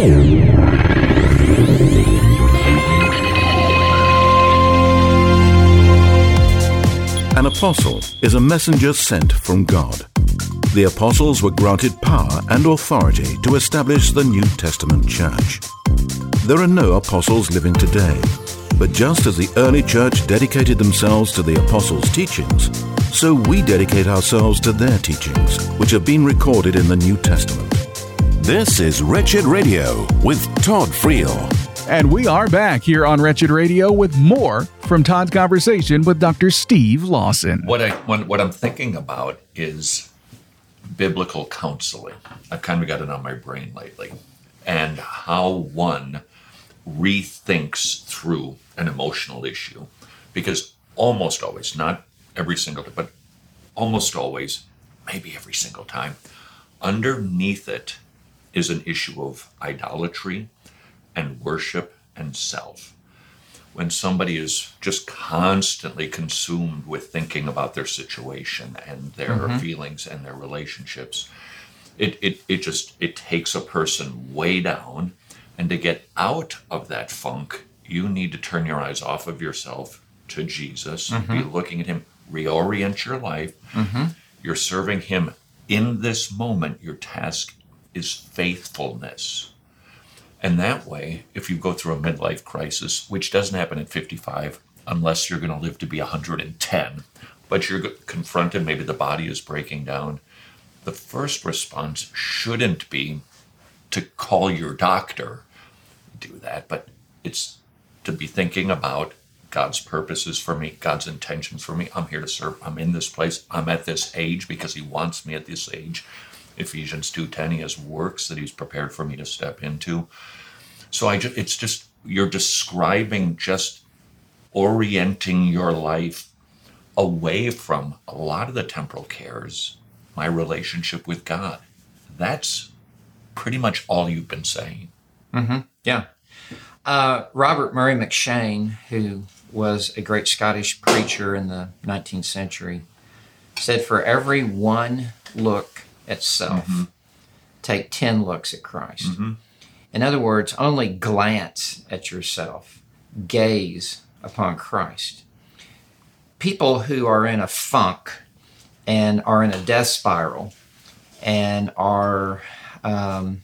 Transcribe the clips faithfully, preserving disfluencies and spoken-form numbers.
An apostle is a messenger sent from God. The apostles were granted power and authority to establish the New Testament church. There are no apostles living today, but just as the early church dedicated themselves to the apostles' teachings, so we dedicate ourselves to their teachings, which have been recorded in the New Testament. This is Wretched Radio with Todd Friel. And we are back here on Wretched Radio with more from Todd's conversation with Doctor Steve Lawson. What, I, what, what I'm thinking about is biblical counseling. I've kind of got it on my brain lately. And how one rethinks through an emotional issue. Because almost always, not every single time, but almost always, maybe every single time, underneath it is an issue of idolatry and worship and self. When somebody is just constantly consumed with thinking about their situation and their mm-hmm. feelings and their relationships, it, it it just it takes a person way down. And to get out of that funk, you need to turn your eyes off of yourself to Jesus, mm-hmm. be looking at him, reorient your life. Mm-hmm. You're serving him in this moment. Your task is faithfulness. And that way, if you go through a midlife crisis, which doesn't happen at fifty-five, unless you're going to live to be one hundred ten, but you're confronted, maybe the body is breaking down, the first response shouldn't be to call your doctor, do that, but it's to be thinking about God's purposes for me, God's intentions for me. I'm here to serve. I'm in this place. I'm at this age because he wants me at this age. Ephesians two ten, he has works that he's prepared for me to step into. So I just, it's just, you're describing just orienting your life away from a lot of the temporal cares, my relationship with God. That's pretty much all you've been saying. Mm-hmm. Yeah. Uh, Robert Murray McCheyne, who was a great Scottish preacher in the nineteenth century, said, for every one look at self, mm-hmm. take ten looks at Christ. Mm-hmm. In other words, only glance at yourself, gaze upon Christ. People who are in a funk and are in a death spiral and are um,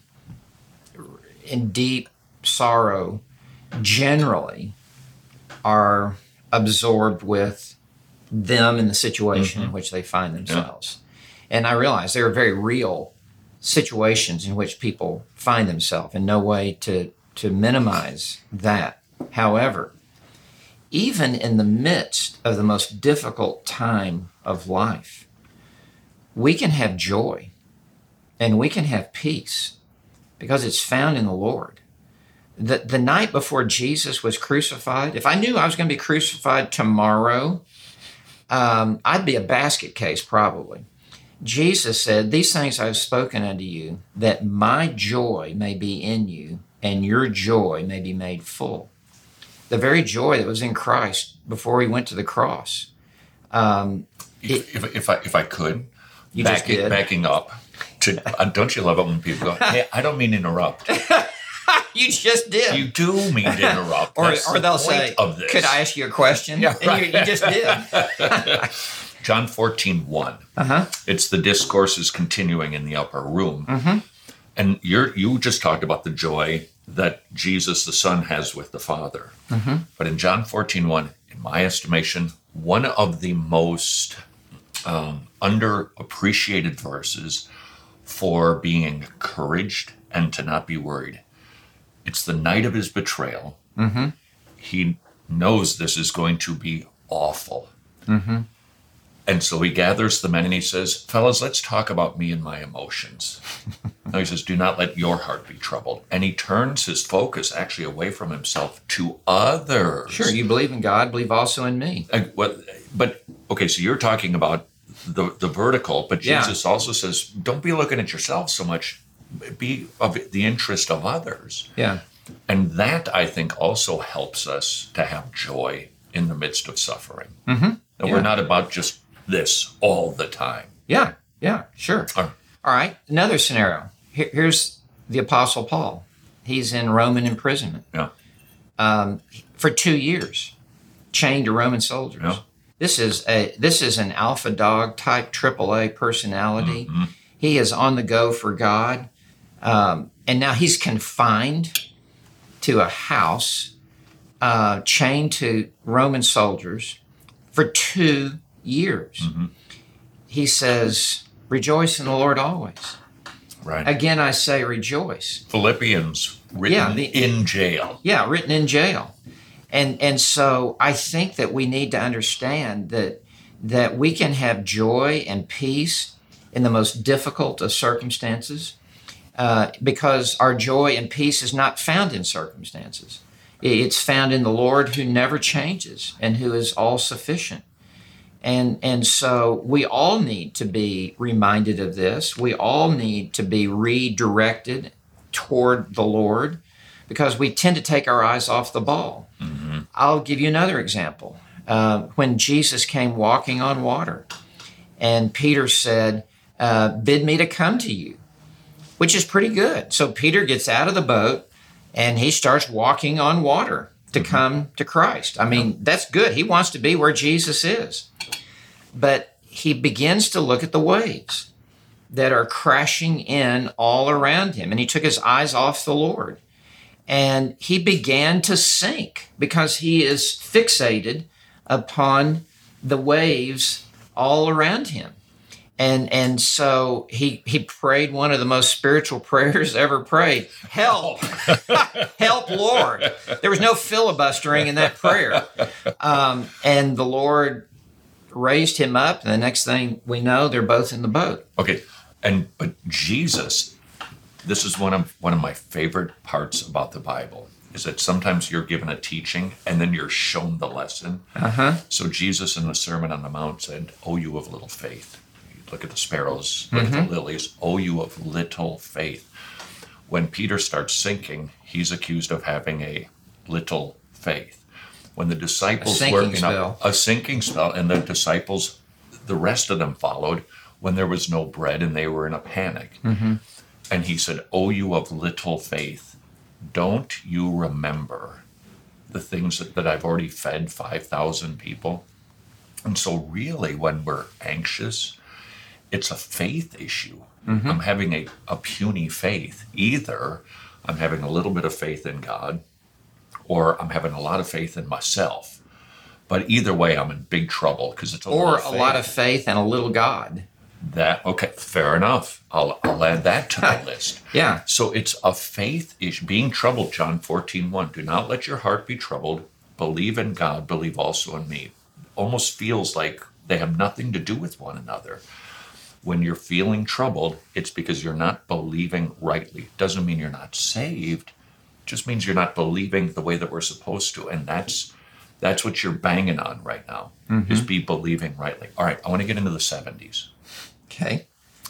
in deep sorrow generally are absorbed with them and the situation mm-hmm. in which they find themselves. Yeah. And I realize there are very real situations in which people find themselves, and no way to, to minimize that. However, even in the midst of the most difficult time of life, we can have joy and we can have peace because it's found in the Lord. The, the night before Jesus was crucified, if I knew I was going to be crucified tomorrow, um, I'd be a basket case probably. Jesus said, these things I've spoken unto you, that my joy may be in you, and your joy may be made full. The very joy that was in Christ before he went to the cross. Um, if, it, if, if, I, if I could, you back just did. It, backing up, to, uh, don't you love it when people go, hey, I don't mean to interrupt. You just did. You do mean to interrupt. or That's or they'll the point say, of this. Could I ask you a question? Yeah, right. And you, you just did. John fourteen one. Uh-huh. It's the discourses continuing in the upper room. Mm-hmm. And you're, you just talked about the joy that Jesus the Son has with the Father. Mm-hmm. But in John fourteen one, in my estimation, one of the most um, underappreciated verses for being encouraged and to not be worried. It's the night of his betrayal. Mm-hmm. He knows this is going to be awful. Mm-hmm. And so he gathers the men and he says, fellas, let's talk about me and my emotions. Now he says, do not let your heart be troubled. And he turns his focus actually away from himself to others. Sure, you believe in God, believe also in me. Uh, well, but, okay, so you're talking about the, the vertical, but Jesus yeah. also says, don't be looking at yourself so much, be of the interest of others. Yeah. And that, I think, also helps us to have joy in the midst of suffering. Mm-hmm. And yeah. we're not about just this all the time. Yeah, yeah, sure. Uh, All right, another scenario. Here, here's the Apostle Paul. he's in Roman imprisonment Yeah. um, for two years, chained to Roman soldiers. Yeah. This is a this is an alpha dog type triple A personality. Mm-hmm. He is on the go for God, um, and now he's confined to a house, uh, chained to Roman soldiers for two years. Mm-hmm. He says, "Rejoice in the Lord always." Right. Again, I say rejoice. Philippians written Yeah, the- in jail. Yeah, written in jail. And and so I think that we need to understand that that we can have joy and peace in the most difficult of circumstances, uh, because our joy and peace is not found in circumstances. It's found in the Lord who never changes and who is all sufficient. And and so we all need to be reminded of this. We all need to be redirected toward the Lord, because we tend to take our eyes off the ball. Mm-hmm. I'll give you another example. Uh, when Jesus came walking on water, and Peter said, uh, bid me to come to you, which is pretty good. So Peter gets out of the boat, and he starts walking on water to mm-hmm. come to Christ. I mean, that's good. He wants to be where Jesus is. But he begins to look at the waves that are crashing in all around him, and he took his eyes off the Lord. And he began to sink because he is fixated upon the waves all around him. And and so he he prayed one of the most spiritual prayers ever prayed. Help! Help, Lord! There was no filibustering in that prayer. Um, and the Lord raised him up, and the next thing we know, they're both in the boat. Okay, and but Jesus, this is one of one of my favorite parts about the Bible, is that sometimes you're given a teaching and then you're shown the lesson. Uh-huh. So Jesus in the Sermon on the Mount said, "Oh, you of little faith." Look at the sparrows, look mm-hmm. at the lilies. "Oh, you of little faith." When Peter starts sinking, he's accused of having a little faith. When the disciples were in a, a sinking spell, and the disciples, the rest of them followed when there was no bread and they were in a panic. Mm-hmm. And he said, "Oh, you of little faith, don't you remember the things that, that I've already fed five thousand people?" And so really when we're anxious, it's a faith issue. Mm-hmm. I'm having a, a puny faith. Either I'm having a little bit of faith in God, or I'm having a lot of faith in myself. But either way, I'm in big trouble because it's a or lot of a lot of faith and a little God. That okay, fair enough. I'll I'll add that to the list. Yeah. So it's a faith issue. Being troubled, John fourteen one. Do not let your heart be troubled. Believe in God. Believe also in me. Almost feels like they have nothing to do with one another. When you're feeling troubled, it's because you're not believing rightly. Doesn't mean you're not saved. It just means you're not believing the way that we're supposed to. And that's that's what you're banging on right now, mm-hmm. is be believing rightly. All right, I want to get into the seventies. Okay.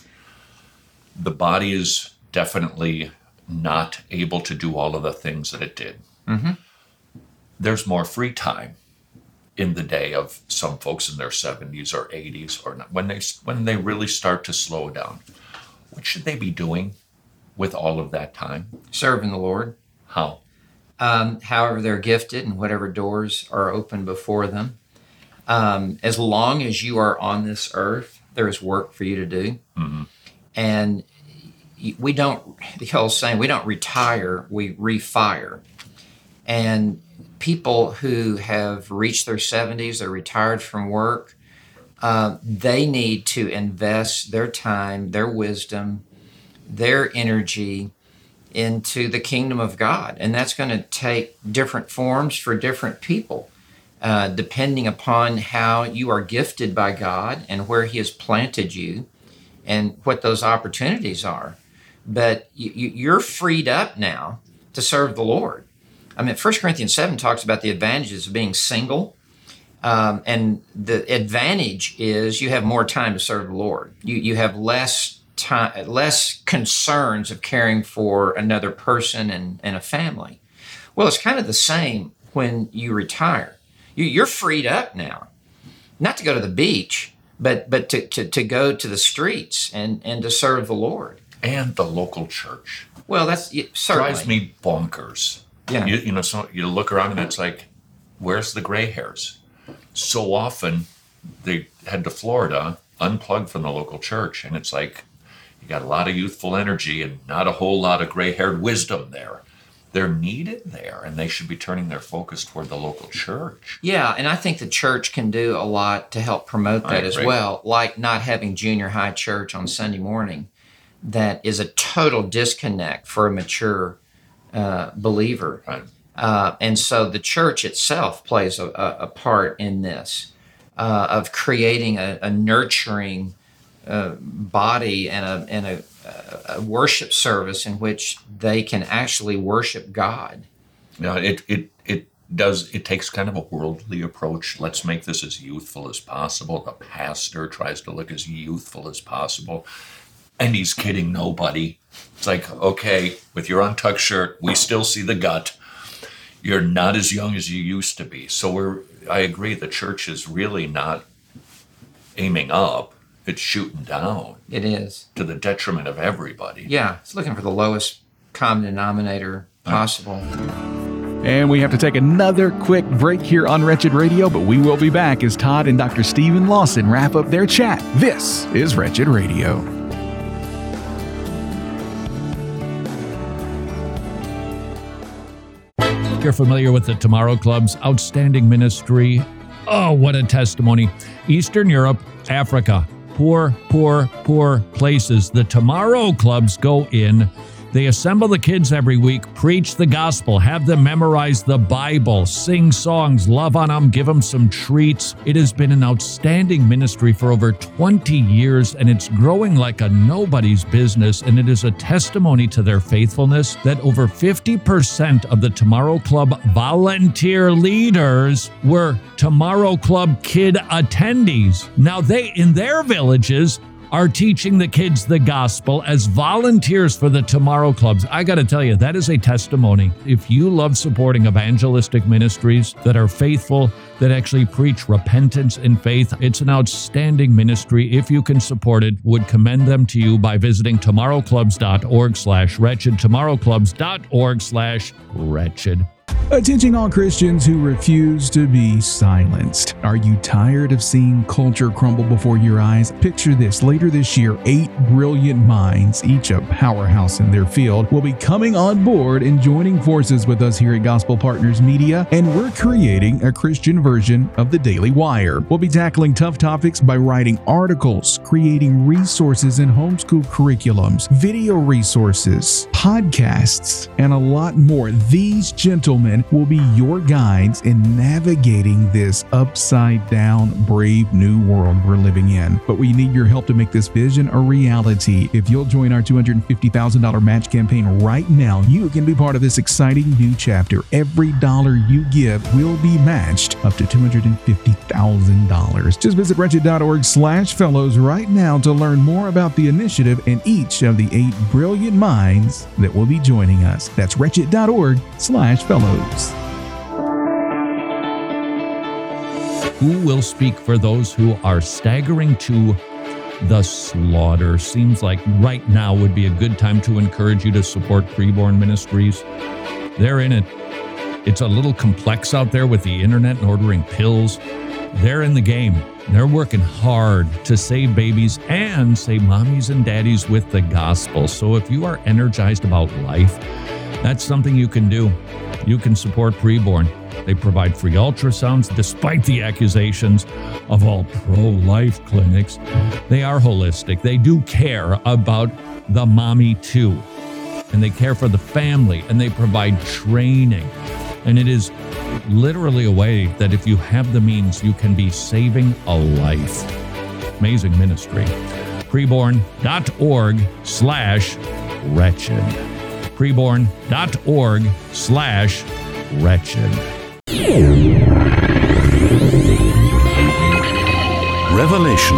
The body is definitely not able to do all of the things that it did. Mm-hmm. There's more free time in the day of some folks in their seventies or eighties, or not, when they when they really start to slow down. What should they be doing with all of that time? Serving the Lord. How? Um, however they're gifted and whatever doors are open before them. Um, as long as you are on this earth, there is work for you to do. Mm-hmm. And we don't, the old saying, we don't retire, we refire. And people who have reached their seventies, they're retired from work, uh, they need to invest their time, their wisdom, their energy into the kingdom of God. And that's going to take different forms for different people, uh, depending upon how you are gifted by God and where He has planted you and what those opportunities are. But you, you're freed up now to serve the Lord. I mean, First Corinthians seven talks about the advantages of being single. Um, and the advantage is you have more time to serve the Lord. You you have less time, less concerns of caring for another person and, and a family. Well, it's kind of the same when you retire. You, you're freed up now, not to go to the beach, but but to, to, to go to the streets and, and to serve the Lord. and the local church. Well, that's yeah, certainly. Drives me bonkers. Yeah. You, you know, so you look around and it's like, where's the gray hairs? So often they head to Florida, unplugged from the local church, and it's like you got a lot of youthful energy and not a whole lot of gray-haired wisdom there. They're needed there, and they should be turning their focus toward the local church. Yeah, and I think the church can do a lot to help promote that as well, like not having junior high church on Sunday morning. That is a total disconnect for a mature uh, believer. Right. Uh, and so the church itself plays a, a, a part in this, uh, of creating a, a nurturing uh, body and a and a, a worship service in which they can actually worship God. Yeah, it it it does. It takes kind of a worldly approach. Let's make this as youthful as possible. The pastor tries to look as youthful as possible, and he's kidding nobody. It's like, okay, with your untucked shirt, we still see the gut. You're not as young as you used to be. So we're, I agree, the church is really not aiming up. It's shooting down. It is. To the detriment of everybody. Yeah, it's looking for the lowest common denominator possible. And we have to take another quick break here on Wretched Radio, but we will be back as Todd and Doctor Stephen Lawson wrap up their chat. This is Wretched Radio. You're familiar with the Tomorrow Club's outstanding ministry. Oh, what a testimony. Eastern Europe, Africa, poor, poor, poor places. The Tomorrow Clubs go in. They assemble the kids every week, preach the gospel, have them memorize the Bible, sing songs, love on them, give them some treats. It has been an outstanding ministry for over twenty years, and it's growing like a nobody's business, and it is a testimony to their faithfulness that over fifty percent of the Tomorrow Club volunteer leaders were Tomorrow Club kid attendees. Now they, in their villages, are teaching the kids the gospel as volunteers for the Tomorrow Clubs. I got to tell you, that is a testimony. If you love supporting evangelistic ministries that are faithful, that actually preach repentance and faith, it's an outstanding ministry. If you can support it, would commend them to you by visiting tomorrowclubs.org slash wretched, tomorrowclubs.org slash wretched. Attention all Christians who refuse to be silenced. Are you tired of seeing culture crumble before your eyes? Picture this. Later this year, eight brilliant minds, each a powerhouse in their field, will be coming on board and joining forces with us here at Gospel Partners Media, and we're creating a Christian version of the Daily Wire. We'll be tackling tough topics by writing articles, creating resources and homeschool curriculums, video resources, podcasts, and a lot more. These gentlemen will be your guides in navigating this upside-down, brave new world we're living in. But we need your help to make this vision a reality. If you'll join our two hundred fifty thousand dollars match campaign right now, you can be part of this exciting new chapter. Every dollar you give will be matched up to two hundred fifty thousand dollars. Just visit wretched.org slash fellows right now to learn more about the initiative and each of the eight brilliant minds that will be joining us. That's wretched.org slash fellows. Who will speak for those who are staggering to the slaughter? Seems like right now would be a good time to encourage you to support Preborn Ministries. They're in it. It's a little complex out there with the internet and ordering pills. They're in the game. They're working hard to save babies and save mommies and daddies with the gospel. So if you are energized about life, that's something you can do. You can support Preborn. They provide free ultrasounds despite the accusations of all pro-life clinics. They are holistic. They do care about the mommy too. And they care for the family, and they provide training. And it is literally a way that if you have the means, you can be saving a life. Amazing ministry. Preborn.org slash wretched. Preborn.org slash wretched. Revelation.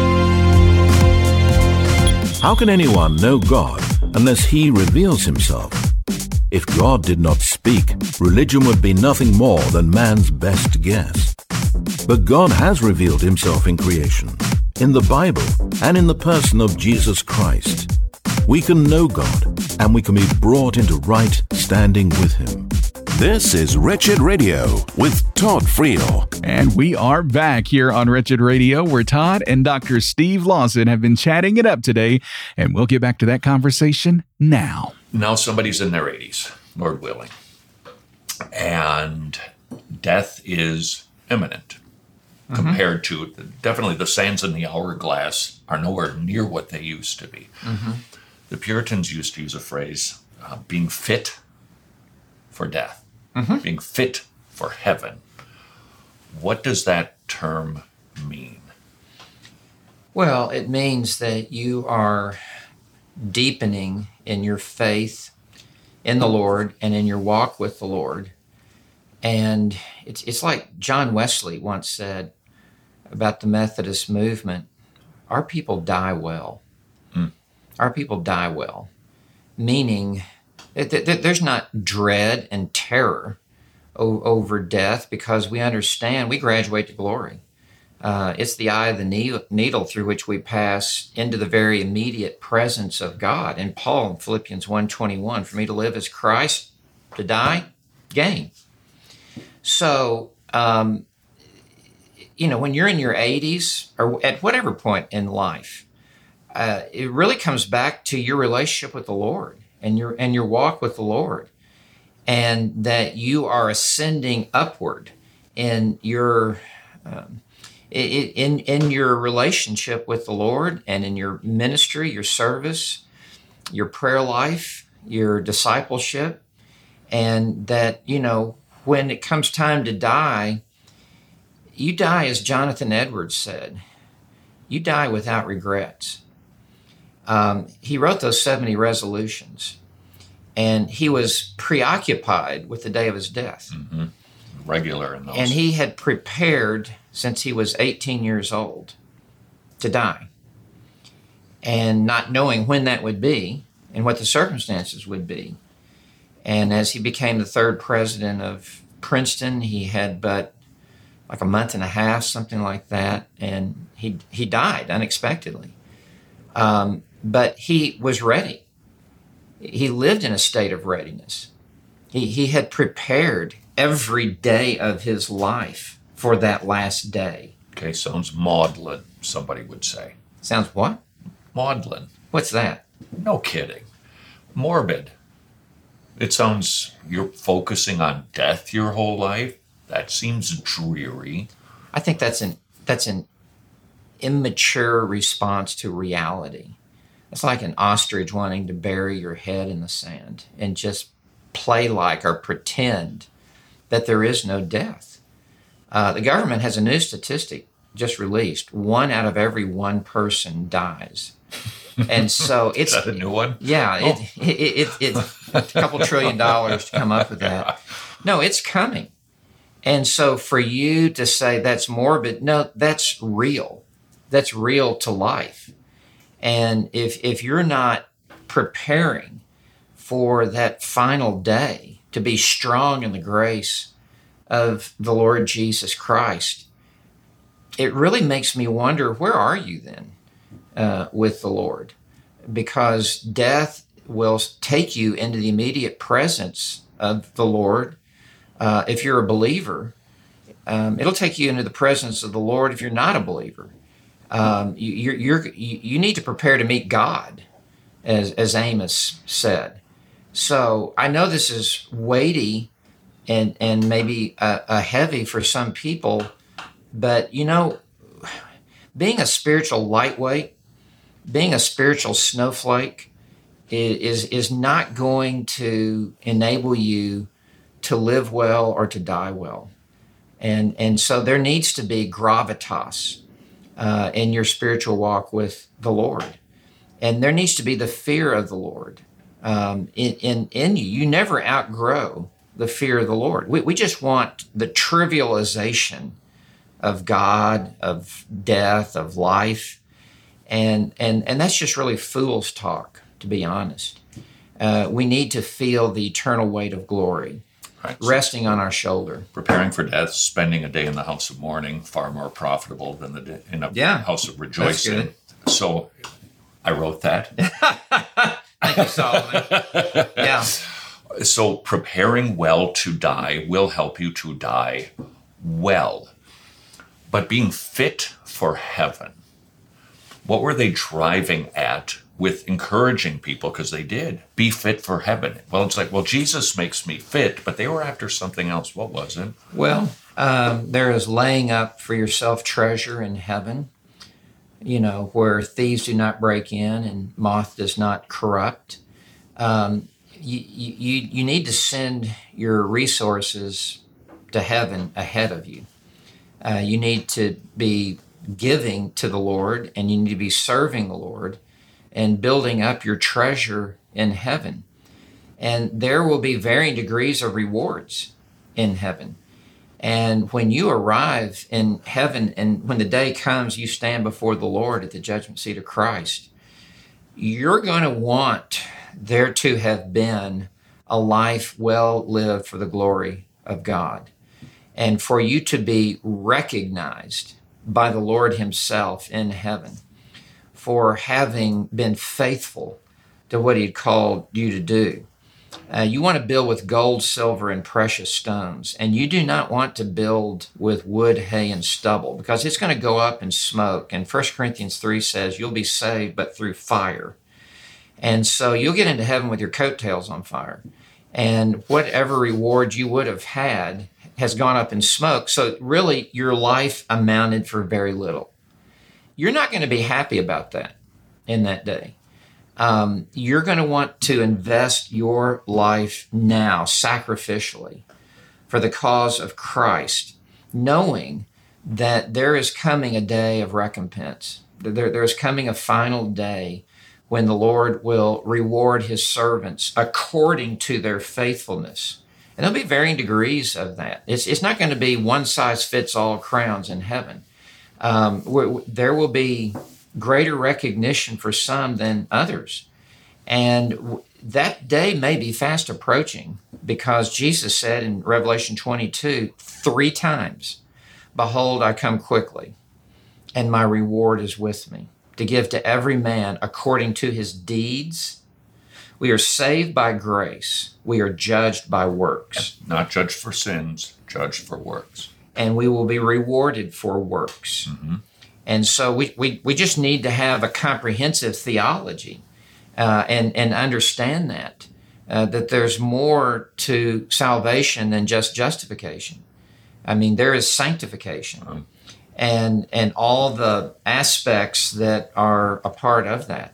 How can anyone know God unless He reveals Himself? If God did not speak, religion would be nothing more than man's best guess. But God has revealed Himself in creation, in the Bible, and in the person of Jesus Christ. we can know God and we can be brought into right standing with Him. This is Wretched Radio with Todd Friel. And we are back here on Wretched Radio, where Todd and Doctor Steve Lawson have been chatting it up today, and we'll get back to that conversation now. Now somebody's in their eighties, Lord willing, and death is imminent mm-hmm. compared to, definitely the sands in the hourglass are nowhere near what they used to be. Mm-hmm. The Puritans used to use a phrase, uh, being fit for death. Mm-hmm. Being fit for heaven. What does that term mean? Well, it means that you are deepening in your faith in the Lord and in your walk with the Lord. And it's it's like John Wesley once said about the Methodist movement, our people die well. Mm. Our people die well, meaning there's not dread and terror o- over death because we understand we graduate to glory. Uh, it's the eye of the needle through which we pass into the very immediate presence of God. And Paul in Philippians one twenty-one, for me to live is Christ, to die, gain. So, um, you know, when you're in your eighties or at whatever point in life, uh, it really comes back to your relationship with the Lord. And your and your walk with the Lord, and that you are ascending upward in your um, in in your relationship with the Lord, and in your ministry, your service, your prayer life, your discipleship, and that, you know, when it comes time to die, you die, as Jonathan Edwards said, you die without regrets. Um, he wrote those seventy resolutions, and he was preoccupied with the day of his death. Mm-hmm. Regular in those. And he had prepared since he was eighteen years old to die. And not knowing when that would be and what the circumstances would be. And as he became the third president of Princeton, he had but like a month and a half, something like that, and he he died unexpectedly. Um, But he was ready. He lived in a state of readiness. He he had prepared every day of his life for that last day. Okay, sounds maudlin, somebody would say. Sounds what? Maudlin. What's that? No kidding. Morbid. It sounds you're focusing on death your whole life. That seems dreary. I think that's an that's an immature response to reality. It's like an ostrich wanting to bury your head in the sand and just play like or pretend that there is no death. Uh, the government has a new statistic just released. One out of every one person dies. And so it's... Is that a new one? Yeah, oh. it, it, it, it, it's a couple trillion dollars to come up with that. No, it's coming. And so for you to say that's morbid, no, that's real. That's real to life. And if if you're not preparing for that final day to be strong in the grace of the Lord Jesus Christ, it really makes me wonder, where are you then uh, with the Lord? Because death will take you into the immediate presence of the Lord. Uh, if you're a believer, um, it'll take you into the presence of the Lord if you're not a believer. Um, you, you're, you're, you you need to prepare to meet God, as as Amos said. So I know this is weighty and and maybe a, a heavy for some people, but you know, being a spiritual lightweight, being a spiritual snowflake, is is not going to enable you to live well or to die well, and and so there needs to be gravitas Uh, in your spiritual walk with the Lord. And there needs to be the fear of the Lord um, in, in, in you. You never outgrow the fear of the Lord. We, we just want the trivialization of God, of death, of life. And, and, and that's just really fool's talk, to be honest. Uh, we need to feel the eternal weight of glory. Right. Resting on our shoulder. Preparing for death, spending a day in the house of mourning, far more profitable than the day in a yeah, house of rejoicing. So I wrote that. Thank you, Solomon. Yeah. So preparing well to die will help you to die well. But being fit for heaven, what were they driving at with encouraging people? Because they did. Be fit for heaven. Well, it's like, well, Jesus makes me fit, but they were after something else. What was it? Well, um, there is laying up for yourself treasure in heaven, you know, where thieves do not break in and moth does not corrupt. Um, you, you, you need to send your resources to heaven ahead of you. Uh, you need to be giving to the Lord, and you need to be serving the Lord and building up your treasure in heaven. And there will be varying degrees of rewards in heaven. And when you arrive in heaven, and when the day comes, you stand before the Lord at the judgment seat of Christ, you're going to want there to have been a life well lived for the glory of God, and for you to be recognized by the Lord himself in heaven for having been faithful to what he'd called you to do. Uh, you want to build with gold, silver, and precious stones, and you do not want to build with wood, hay, and stubble, because it's going to go up in smoke. And First Corinthians three says you'll be saved but through fire. And so you'll get into heaven with your coattails on fire. And whatever reward you would have had has gone up in smoke. So really, your life amounted for very little. You're not going to be happy about that in that day. Um, you're going to want to invest your life now sacrificially for the cause of Christ, knowing that there is coming a day of recompense. There, there is coming a final day when the Lord will reward his servants according to their faithfulness. And there'll be varying degrees of that. It's, it's not going to be one size fits all crowns in heaven. Um, where, there will be greater recognition for some than others. And w- that day may be fast approaching, because Jesus said in Revelation twenty-two, three times, "Behold, I come quickly, and my reward is with me, to give to every man according to his deeds." We are saved by grace. We are judged by works. Not judged for sins, judged for works. And we will be rewarded for works. Mm-hmm. And so we, we, we just need to have a comprehensive theology uh, and, and understand that, uh, that there's more to salvation than just justification. I mean, there is sanctification mm-hmm. and, and all the aspects that are a part of that.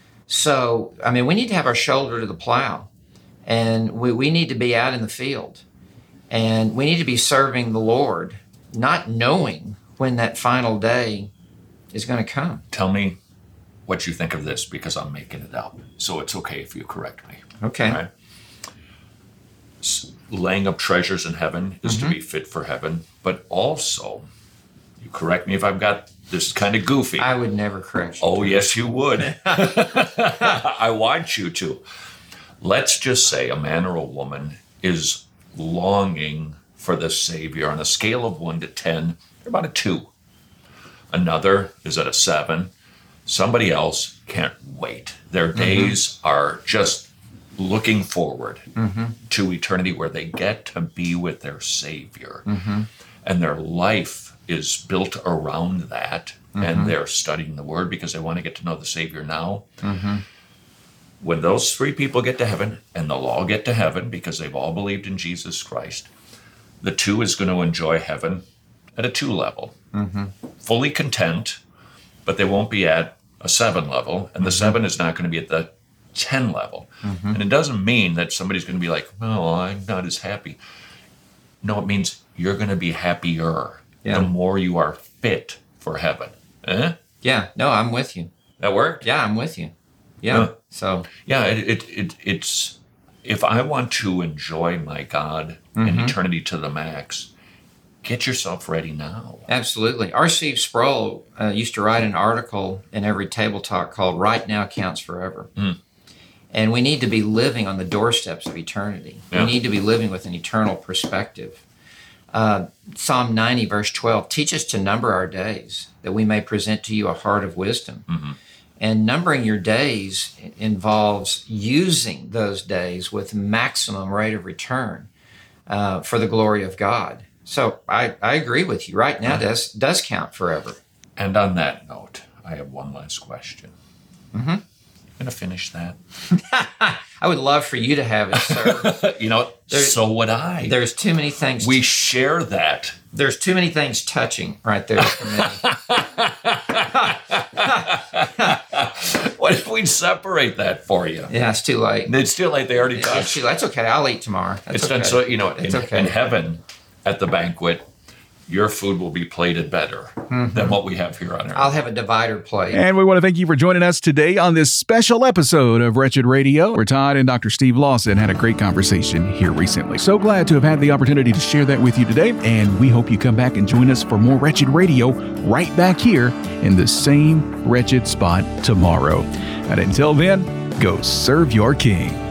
So, I mean, we need to have our shoulder to the plow, and we, we need to be out in the field, and we need to be serving the Lord, not knowing when that final day is going to come. Tell me what you think of this, because I'm making it up. So it's okay if you correct me. Okay. Right? Laying up treasures in heaven is mm-hmm. to be fit for heaven, but also, you correct me if I've got this kind of goofy. I would never correct you. Oh, yes, you would. I want you to. Let's just say a man or a woman is longing for the Savior. On a scale of one to ten, they're about a two. Another is at a seven. Somebody else can't wait. Their days mm-hmm. are just looking forward mm-hmm. to eternity, where they get to be with their Savior. Mm-hmm. And their life is built around that, mm-hmm. and they're studying the Word because they want to get to know the Savior now. Mm-hmm. When those three people get to heaven, and they'll all get to heaven because they've all believed in Jesus Christ, the two is going to enjoy heaven at a two level. Mm-hmm. Fully content, but they won't be at a seven level, and the mm-hmm. seven is not going to be at the ten level. Mm-hmm. And it doesn't mean that somebody's going to be like, oh, I'm not as happy. No, it means you're going to be happier yeah. the more you are fit for heaven. Eh? Yeah, no, I'm with you. That worked? Yeah, I'm with you. Yeah, uh, so. Yeah, it, it, it it's, if I want to enjoy my God mm-hmm. and eternity to the max, get yourself ready now. Absolutely. R C Sproul uh, used to write an article in every Table Talk called Right Now Counts Forever. Mm. And we need to be living on the doorsteps of eternity. Yeah. We need to be living with an eternal perspective. Uh, Psalm ninety, verse twelve, teach us to number our days, that we may present to you a heart of wisdom. Mm-hmm. And numbering your days involves using those days with maximum rate of return uh, for the glory of God. So I, I agree with you. Right now does does count forever. And on that note, I have one last question. Mm-hmm. Going to finish that? I would love for you to have it, sir. You know, there's, so would I. There's too many things. We to, share that. There's too many things touching right there for me. What if we separate that for you? Yeah, it's too late. It's too late. They already touched. It's too late. That's okay. I'll eat tomorrow. That's it's okay. done. So, you know, it's in, okay. in heaven, at the banquet, your food will be plated better mm-hmm. than what we have here on earth. I'll have a divider plate. And we want to thank you for joining us today on this special episode of Wretched Radio, where Todd and Doctor Steve Lawson had a great conversation here recently. So glad to have had the opportunity to share that with you today, and we hope you come back and join us for more Wretched Radio right back here in the same wretched spot tomorrow. And until then, go serve your King.